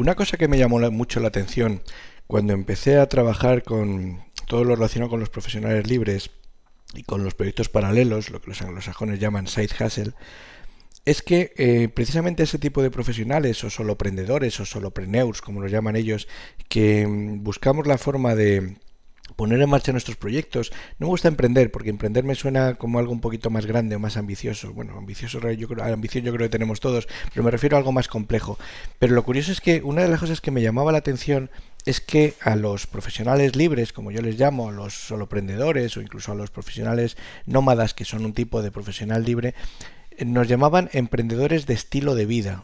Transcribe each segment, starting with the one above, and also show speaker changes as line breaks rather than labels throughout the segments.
Una cosa que me llamó mucho la atención cuando empecé a trabajar con todo lo relacionado con los profesionales libres y con los proyectos paralelos, lo que los anglosajones llaman side hustle, es que precisamente ese tipo de profesionales o soloprendedores o solopreneurs, como los llaman ellos, que buscamos la forma de poner en marcha nuestros proyectos. No me gusta emprender, porque emprender me suena como algo un poquito más grande o más ambicioso. Bueno, ambicioso ambición yo creo que tenemos todos, pero me refiero a algo más complejo. Pero lo curioso es que una de las cosas que me llamaba la atención es que a los profesionales libres, como yo les llamo, a los soloprendedores o incluso a los profesionales nómadas, que son un tipo de profesional libre, nos llamaban emprendedores de estilo de vida,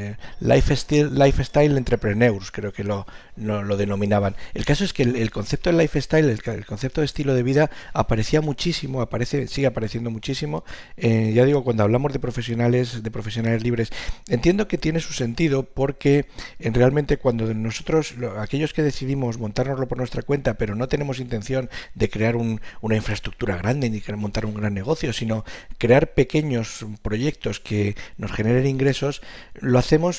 lifestyle entrepreneurs, creo que lo denominaban. El caso es que el concepto de lifestyle, el concepto de estilo de vida, aparecía muchísimo, sigue apareciendo muchísimo. Ya digo, cuando hablamos de profesionales libres, entiendo que tiene su sentido porque realmente cuando nosotros, aquellos que decidimos montárnoslo por nuestra cuenta, pero no tenemos intención de crear una infraestructura grande ni montar un gran negocio, sino crear pequeños proyectos que nos generen ingresos, lo hacemos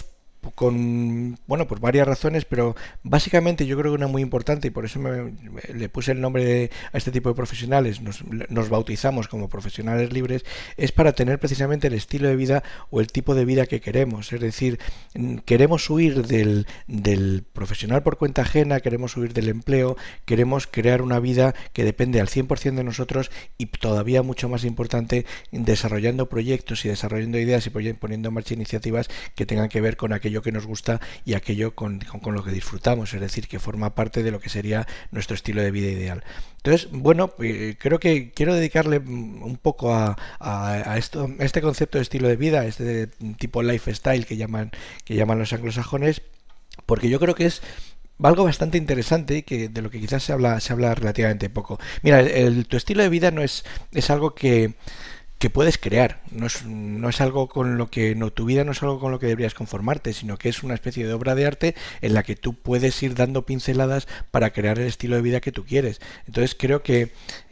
por varias razones, pero básicamente yo creo que una muy importante, y por eso le puse el nombre a este tipo de profesionales, nos bautizamos como profesionales libres, es para tener precisamente el estilo de vida o el tipo de vida que queremos. Es decir, queremos huir del profesional por cuenta ajena, queremos huir del empleo, queremos crear una vida que depende al 100% de nosotros y todavía mucho más importante, desarrollando proyectos y desarrollando ideas y poniendo en marcha iniciativas que tengan que ver con aquello que nos gusta y aquello con lo que disfrutamos, es decir, que forma parte de lo que sería nuestro estilo de vida ideal. Entonces, bueno, creo que quiero dedicarle un poco a este concepto de estilo de vida, a este tipo lifestyle que llaman los anglosajones, porque yo creo que es algo bastante interesante y que de lo que quizás se habla relativamente poco. Mira, tu estilo de vida no es algo que puedes crear, no es algo con lo que, no, tu vida no es algo con lo que deberías conformarte, sino que es una especie de obra de arte en la que tú puedes ir dando pinceladas para crear el estilo de vida que tú quieres. Entonces creo que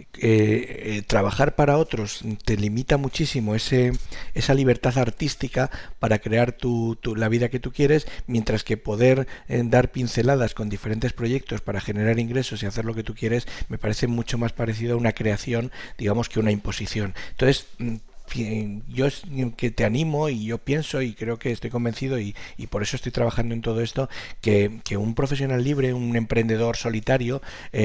trabajar para otros te limita muchísimo esa libertad artística para crear la vida que tú quieres, mientras que poder dar pinceladas con diferentes proyectos para generar ingresos y hacer lo que tú quieres me parece mucho más parecido a una creación, digamos, que una imposición. Entonces, yo que te animo y yo pienso y creo que estoy convencido y por eso estoy trabajando en todo esto, que un profesional libre, un emprendedor solitario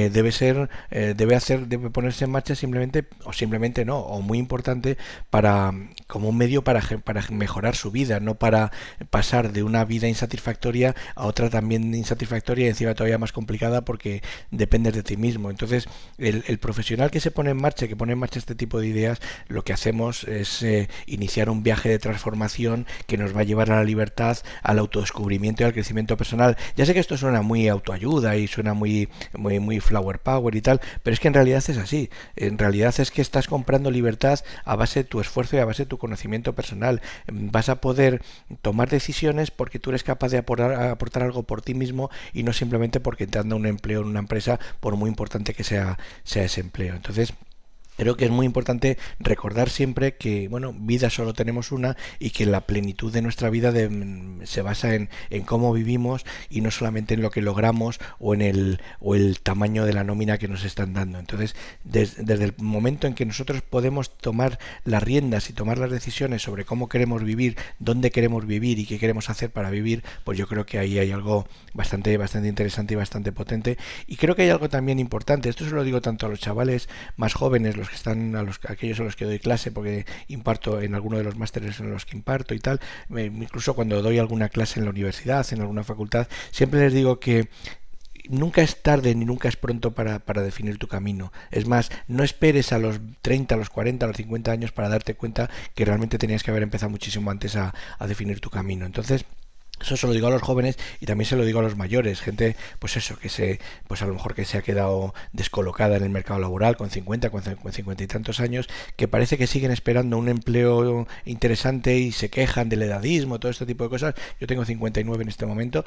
debe ponerse en marcha simplemente no, o muy importante, como un medio para mejorar su vida, no para pasar de una vida insatisfactoria a otra también insatisfactoria y encima todavía más complicada porque dependes de ti mismo. Entonces el profesional que pone en marcha este tipo de ideas, lo que hacemos es iniciar un viaje de transformación que nos va a llevar a la libertad, al autodescubrimiento y al crecimiento personal. Ya sé que esto suena muy autoayuda y suena muy flower power y tal, pero es que en realidad es así. En realidad es que estás comprando libertad a base de tu esfuerzo y a base de tu conocimiento personal. Vas a poder tomar decisiones porque tú eres capaz de aportar algo por ti mismo y no simplemente porque te anda un empleo en una empresa, por muy importante que sea ese empleo. Entonces, creo que es muy importante recordar siempre que, bueno, vida solo tenemos una y que la plenitud de nuestra vida se basa en cómo vivimos y no solamente en lo que logramos o en el tamaño de la nómina que nos están dando. Entonces, desde el momento en que nosotros podemos tomar las riendas y tomar las decisiones sobre cómo queremos vivir, dónde queremos vivir y qué queremos hacer para vivir, pues yo creo que ahí hay algo bastante interesante y bastante potente. Y creo que hay algo también importante. Esto se lo digo tanto a los chavales más jóvenes, los que están aquellos a los que doy clase, porque imparto en alguno de los másteres en los que imparto y tal, incluso cuando doy alguna clase en la universidad, en alguna facultad, siempre les digo que nunca es tarde ni nunca es pronto para definir tu camino. Es más, no esperes a los 30, a los 40, a los 50 años para darte cuenta que realmente tenías que haber empezado muchísimo antes a definir tu camino. Entonces, eso se lo digo a los jóvenes y también se lo digo a los mayores, gente, pues eso, pues a lo mejor que se ha quedado descolocada en el mercado laboral con 50 y tantos años, que parece que siguen esperando un empleo interesante y se quejan del edadismo, todo este tipo de cosas. Yo tengo 59 en este momento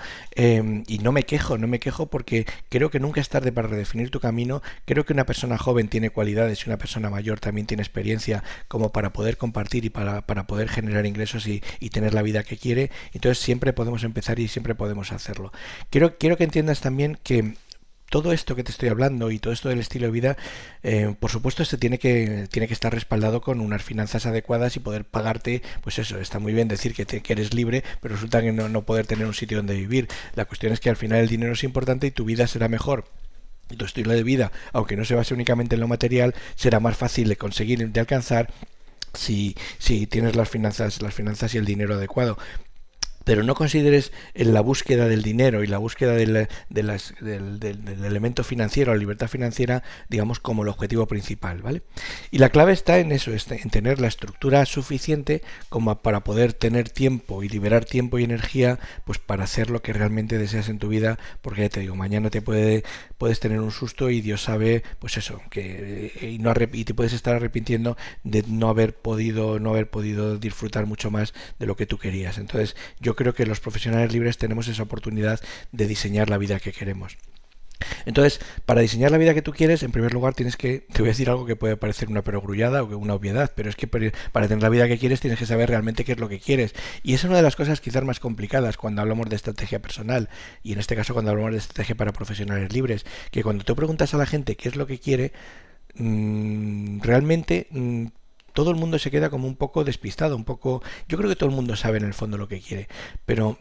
y no me quejo porque creo que nunca es tarde para redefinir tu camino. Creo que una persona joven tiene cualidades y una persona mayor también tiene experiencia como para poder compartir y para poder generar ingresos y tener la vida que quiere. Entonces siempre podemos empezar y siempre podemos hacerlo. Quiero que entiendas también que todo esto que te estoy hablando y todo esto del estilo de vida, por supuesto, tiene que estar respaldado con unas finanzas adecuadas y poder pagarte, pues eso, está muy bien decir que eres libre, pero resulta que no poder tener un sitio donde vivir. La cuestión es que al final el dinero es importante y tu vida será mejor. Tu estilo de vida, aunque no se base únicamente en lo material, será más fácil de conseguir, de alcanzar, si tienes las finanzas y el dinero adecuado. Pero no consideres la búsqueda del dinero y la búsqueda del elemento financiero, la libertad financiera, digamos, como el objetivo principal, ¿vale? Y la clave está en eso, en tener la estructura suficiente como para poder tener tiempo y liberar tiempo y energía, pues para hacer lo que realmente deseas en tu vida, porque ya te digo, mañana puedes tener un susto y Dios sabe, pues eso, y te puedes estar arrepintiendo de no haber podido disfrutar mucho más de lo que tú querías. Entonces, yo creo que los profesionales libres tenemos esa oportunidad de diseñar la vida que queremos. Entonces, para diseñar la vida que tú quieres, en primer lugar te voy a decir algo que puede parecer una perogrullada o una obviedad, pero es que para tener la vida que quieres tienes que saber realmente qué es lo que quieres. Y es una de las cosas quizás más complicadas cuando hablamos de estrategia personal, y en este caso cuando hablamos de estrategia para profesionales libres, que cuando tú preguntas a la gente qué es lo que quiere, realmente todo el mundo se queda como un poco despistado, un poco. Yo creo que todo el mundo sabe en el fondo lo que quiere, pero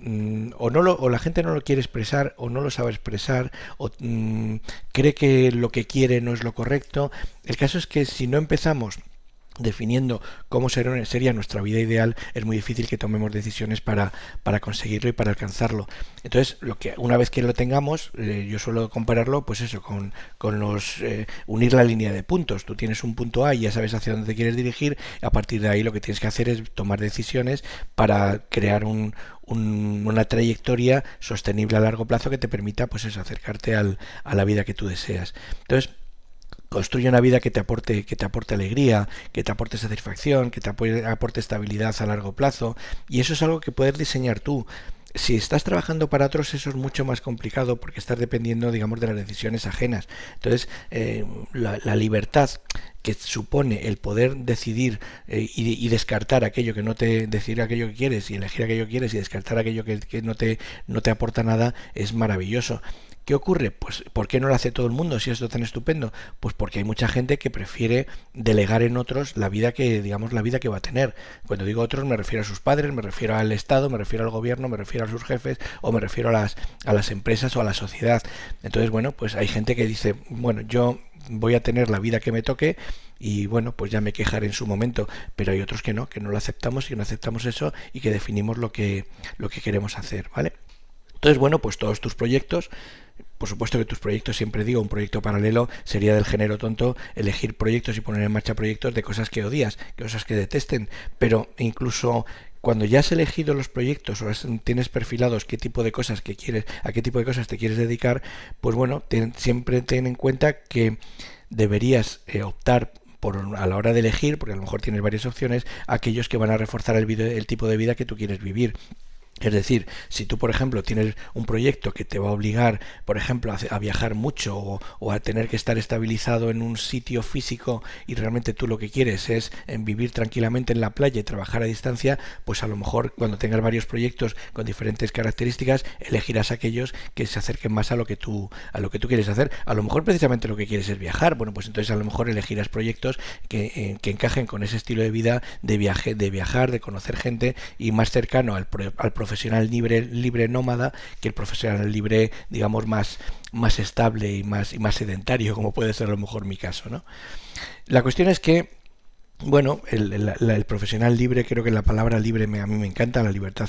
o la gente no lo quiere expresar, o no lo sabe expresar, o cree que lo que quiere no es lo correcto. El caso es que si no empezamos definiendo cómo sería nuestra vida ideal, es muy difícil que tomemos decisiones para conseguirlo y para alcanzarlo. Entonces, una vez que lo tengamos, yo suelo compararlo, pues eso, con unir la línea de puntos. Tú tienes un punto A y ya sabes hacia dónde te quieres dirigir. A partir de ahí lo que tienes que hacer es tomar decisiones para crear una trayectoria sostenible a largo plazo que te permita, pues eso, acercarte a la vida que tú deseas. Entonces, construye una vida que te aporte alegría, que te aporte satisfacción, que te aporte estabilidad a largo plazo, y eso es algo que puedes diseñar tú. Si estás trabajando para otros, eso es mucho más complicado porque estás dependiendo, digamos, de las decisiones ajenas. Entonces, la libertad que supone el poder decidir y descartar aquello que no te decidir aquello que quieres y elegir aquello que quieres y descartar aquello que no te aporta nada, es maravilloso. ¿Qué ocurre? Pues ¿por qué no lo hace todo el mundo si esto es tan estupendo? Pues porque hay mucha gente que prefiere delegar en otros la vida que va a tener. Cuando digo otros me refiero a sus padres, me refiero al Estado, me refiero al gobierno, me refiero a sus jefes o me refiero a las empresas o a la sociedad. Entonces, bueno, pues hay gente que dice, bueno, yo voy a tener la vida que me toque y bueno, pues ya me quejaré en su momento, pero hay otros que no lo aceptamos y no aceptamos eso y que definimos lo que queremos hacer, ¿vale? Entonces, bueno, pues todos tus proyectos, por supuesto que tus proyectos, siempre digo, un proyecto paralelo sería del género tonto elegir proyectos y poner en marcha proyectos de cosas que odias, cosas que detesten, pero incluso cuando ya has elegido los proyectos o tienes perfilados qué tipo de cosas que quieres, a qué tipo de cosas te quieres dedicar, pues bueno, siempre ten en cuenta que deberías optar a la hora de elegir, porque a lo mejor tienes varias opciones, aquellos que van a reforzar el tipo de vida que tú quieres vivir. Es decir, si tú, por ejemplo, tienes un proyecto que te va a obligar, por ejemplo, a viajar mucho o a tener que estar estabilizado en un sitio físico y realmente tú lo que quieres es vivir tranquilamente en la playa y trabajar a distancia, pues a lo mejor cuando tengas varios proyectos con diferentes características, elegirás aquellos que se acerquen más a lo que tú quieres hacer. A lo mejor precisamente lo que quieres es viajar, bueno, pues entonces a lo mejor elegirás proyectos que encajen con ese estilo de vida, de viajar, de conocer gente y más cercano al profesional libre nómada que el profesional libre, digamos, más estable y más sedentario, como puede ser a lo mejor mi caso, ¿no? La cuestión es que, bueno, el profesional libre, creo que la palabra libre a mí me encanta, la libertad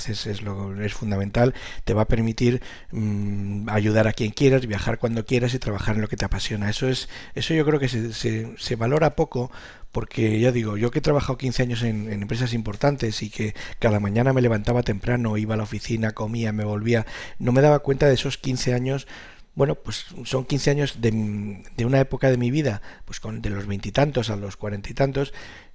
es fundamental, te va a permitir ayudar a quien quieras, viajar cuando quieras y trabajar en lo que te apasiona. Eso yo creo que se valora poco, porque ya digo, yo que he trabajado 15 años en empresas importantes y que cada mañana me levantaba temprano, iba a la oficina, comía, me volvía, no me daba cuenta de esos 15 años. Bueno, pues son 15 años de una época de mi vida, pues de los 20 y tantos a los 40 y tantos,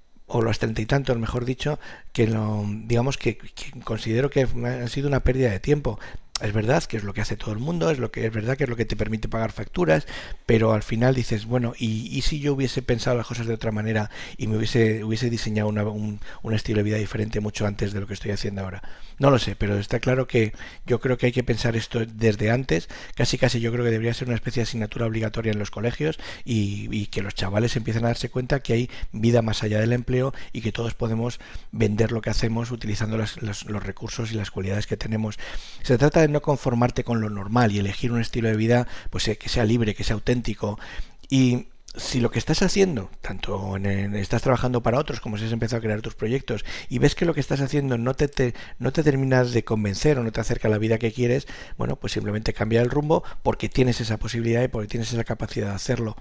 o los 30 y tantos, mejor dicho, digamos que considero que ha sido una pérdida de tiempo. es verdad que es lo que hace todo el mundo, es verdad que es lo que te permite pagar facturas, pero al final dices, bueno, y si yo hubiese pensado las cosas de otra manera y hubiese diseñado un estilo de vida diferente mucho antes de lo que estoy haciendo ahora. No lo sé, pero está claro que yo creo que hay que pensar esto desde antes, casi yo creo que debería ser una especie de asignatura obligatoria en los colegios y que los chavales empiecen a darse cuenta que hay vida más allá del empleo y que todos podemos vender lo que hacemos utilizando los recursos y las cualidades que tenemos. Se trata de no conformarte con lo normal y elegir un estilo de vida pues que sea libre, que sea auténtico. Y si lo que estás haciendo, tanto estás trabajando para otros como si has empezado a crear tus proyectos y ves que lo que estás haciendo no te terminas de convencer o no te acerca a la vida que quieres, bueno, pues simplemente cambia el rumbo porque tienes esa posibilidad y porque tienes esa capacidad de hacerlo.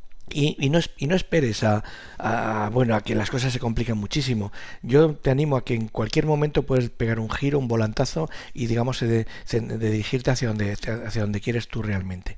Y no esperes bueno, a que las cosas se compliquen muchísimo. Yo te animo a que en cualquier momento puedes pegar un giro, un volantazo y digamos de dirigirte hacia donde quieres tú realmente.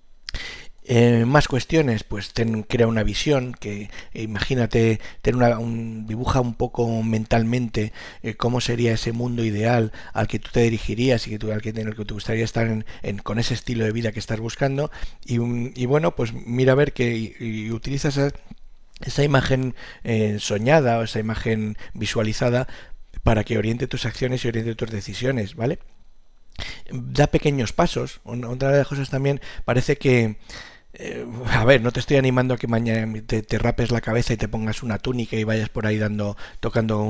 Más cuestiones, pues crea una visión que imagínate, dibuja un poco mentalmente cómo sería ese mundo ideal al que tú te dirigirías y en el que te gustaría estar con ese estilo de vida que estás buscando y bueno, pues mira a ver que y utiliza esa imagen soñada o esa imagen visualizada para que oriente tus acciones y oriente tus decisiones, ¿vale? Da pequeños pasos. Otra de las cosas también parece que a ver, no te estoy animando a que mañana te rapes la cabeza y te pongas una túnica y vayas por ahí tocando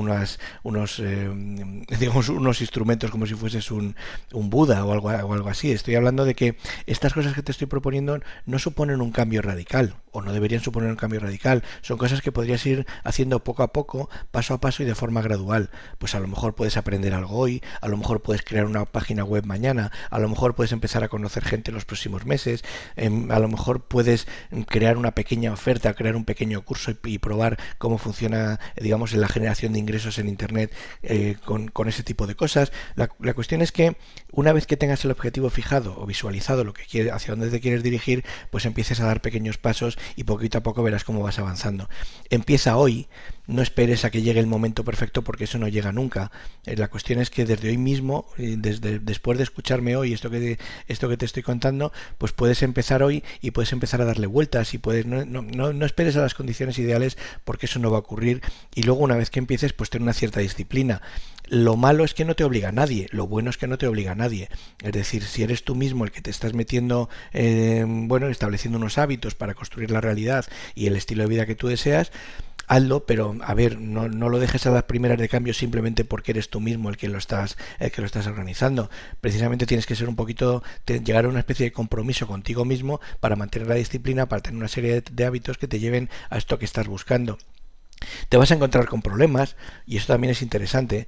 digamos, unos instrumentos como si fueses un Buda o algo así. Estoy hablando de que estas cosas que te estoy proponiendo no suponen un cambio radical, o no deberían suponer un cambio radical. Son cosas que podrías ir haciendo poco a poco, paso a paso y de forma gradual. Pues a lo mejor puedes aprender algo hoy, a lo mejor puedes crear una página web mañana, a lo mejor puedes empezar a conocer gente en los próximos meses, a lo mejor puedes crear una pequeña oferta, crear un pequeño curso y probar cómo funciona, digamos, en la generación de ingresos en Internet con ese tipo de cosas. La cuestión es que una vez que tengas el objetivo fijado o visualizado lo que quieres, hacia dónde te quieres dirigir, pues empieces a dar pequeños pasos y poquito a poco verás cómo vas avanzando. Empieza hoy, no esperes a que llegue el momento perfecto porque eso no llega nunca. La cuestión es que desde hoy mismo, después de escucharme hoy esto que te estoy contando, pues puedes empezar hoy y puedes empezar a darle vueltas y puedes no esperes a las condiciones ideales porque eso no va a ocurrir y luego una vez que empieces pues ten una cierta disciplina. Lo malo es que no te obliga a nadie, lo bueno es que no te obliga a nadie. Es decir, si eres tú mismo el que te estás metiendo, bueno, estableciendo unos hábitos para construir la realidad y el estilo de vida que tú deseas, hazlo, pero a ver, no lo dejes a las primeras de cambio simplemente porque eres tú mismo el que lo estás organizando. Precisamente tienes que ser un poquito, llegar a una especie de compromiso contigo mismo para mantener la disciplina, para tener una serie de hábitos que te lleven a esto que estás buscando. Te vas a encontrar con problemas y eso también es interesante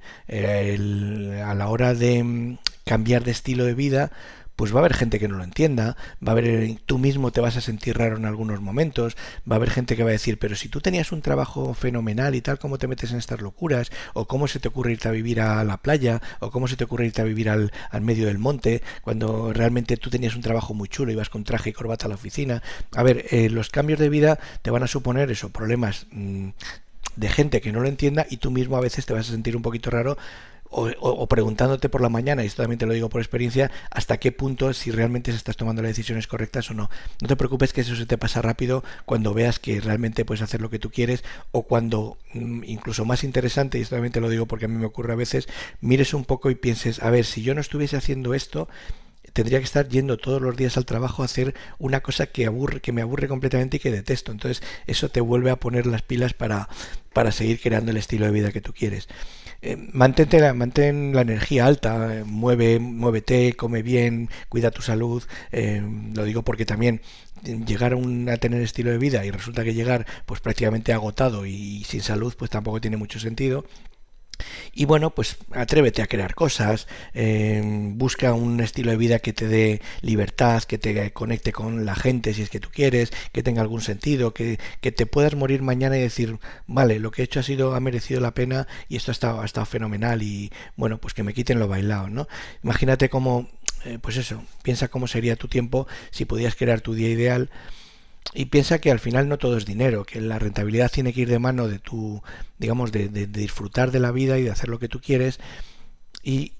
a la hora de cambiar de estilo de vida. Pues va a haber gente que no lo entienda, va a haber, tú mismo te vas a sentir raro en algunos momentos, va a haber gente que va a decir, pero si tú tenías un trabajo fenomenal y tal, ¿cómo te metes en estas locuras? O cómo se te ocurre irte a vivir a la playa, o cómo se te ocurre irte a vivir al medio del monte, cuando realmente tú tenías un trabajo muy chulo, ibas con traje y corbata a la oficina. A ver, los cambios de vida te van a suponer eso, problemas de gente que no lo entienda y tú mismo a veces te vas a sentir un poquito raro o preguntándote por la mañana, y esto también te lo digo por experiencia, hasta qué punto si realmente se estás tomando las decisiones correctas o no. No te preocupes que eso se te pasa rápido cuando veas que realmente puedes hacer lo que tú quieres o cuando, incluso más interesante, y esto también te lo digo porque a mí me ocurre a veces, mires un poco y pienses, a ver, si yo no estuviese haciendo esto, tendría que estar yendo todos los días al trabajo a hacer una cosa que me aburre completamente y que detesto. Entonces eso te vuelve a poner las pilas para seguir creando el estilo de vida que tú quieres. Mantén la energía alta, muévete, come bien, cuida tu salud. Lo digo porque también llegar a tener estilo de vida y resulta que llegar pues prácticamente agotado y sin salud pues tampoco tiene mucho sentido. Y bueno, pues atrévete a crear cosas, busca un estilo de vida que te dé libertad, que te conecte con la gente si es que tú quieres, que tenga algún sentido, que te puedas morir mañana y decir, vale, lo que he hecho ha merecido la pena y esto ha estado fenomenal y bueno, pues que me quiten lo bailado, ¿no? Imagínate cómo, pues eso, piensa cómo sería tu tiempo si pudieras crear tu día ideal. Y piensa que al final no todo es dinero, que la rentabilidad tiene que ir de mano digamos, de disfrutar de la vida y de hacer lo que tú quieres. Y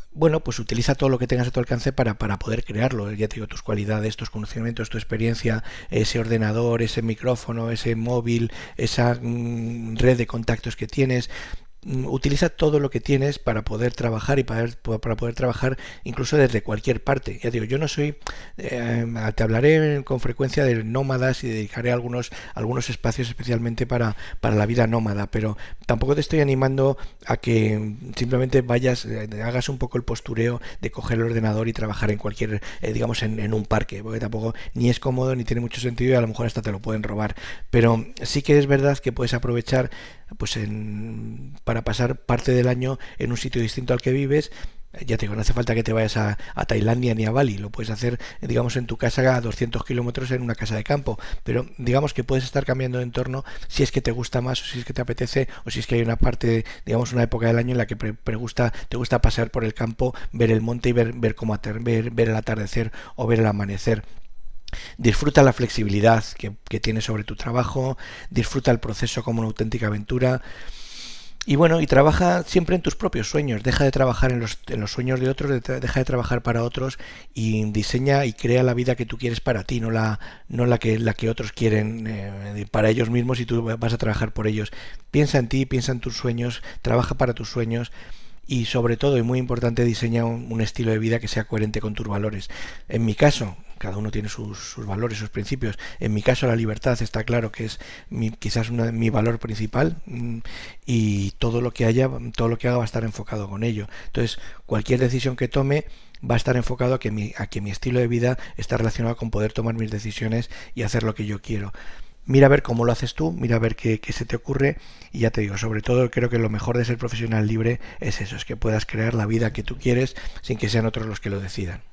bueno, pues utiliza todo lo que tengas a tu alcance para poder crearlo. Ya te digo, tus cualidades, tus conocimientos, tu experiencia, ese ordenador, ese micrófono, ese móvil, esa red de contactos que tienes. Utiliza todo lo que tienes para poder trabajar y para poder trabajar incluso desde cualquier parte. Ya digo, yo no soy, te hablaré con frecuencia de nómadas y dedicaré algunos espacios especialmente para la vida nómada, pero tampoco te estoy animando a que simplemente vayas, hagas un poco el postureo de coger el ordenador y trabajar en cualquier, digamos, en un parque, porque tampoco ni es cómodo ni tiene mucho sentido y a lo mejor hasta te lo pueden robar. Pero sí que es verdad que puedes aprovechar pues para pasar parte del año en un sitio distinto al que vives. Ya te digo, no hace falta que te vayas a Tailandia ni a Bali, lo puedes hacer, digamos, en tu casa a 200 kilómetros en una casa de campo, pero digamos que puedes estar cambiando de entorno si es que te gusta más o si es que te apetece o si es que hay una parte, digamos, una época del año en la que te gusta pasear por el campo, ver el monte y ver cómo ver el atardecer o ver el amanecer. Disfruta la flexibilidad que tienes sobre tu trabajo, disfruta el proceso como una auténtica aventura y bueno, y trabaja siempre en tus propios sueños, deja de trabajar en los sueños de otros, deja de trabajar para otros y diseña y crea la vida que tú quieres para ti, no la que otros quieren para ellos mismos y tú vas a trabajar por ellos. Piensa en ti, piensa en tus sueños, trabaja para tus sueños y sobre todo, y muy importante, diseña un estilo de vida que sea coherente con tus valores. En mi caso, cada uno tiene sus valores, sus principios. En mi caso, la libertad está claro que es quizás mi valor principal y todo lo que haga va a estar enfocado con ello. Entonces, cualquier decisión que tome va a estar enfocado a que mi estilo de vida está relacionado con poder tomar mis decisiones y hacer lo que yo quiero. Mira a ver cómo lo haces tú, mira a ver qué se te ocurre y ya te digo, sobre todo creo que lo mejor de ser profesional libre es eso, es que puedas crear la vida que tú quieres sin que sean otros los que lo decidan.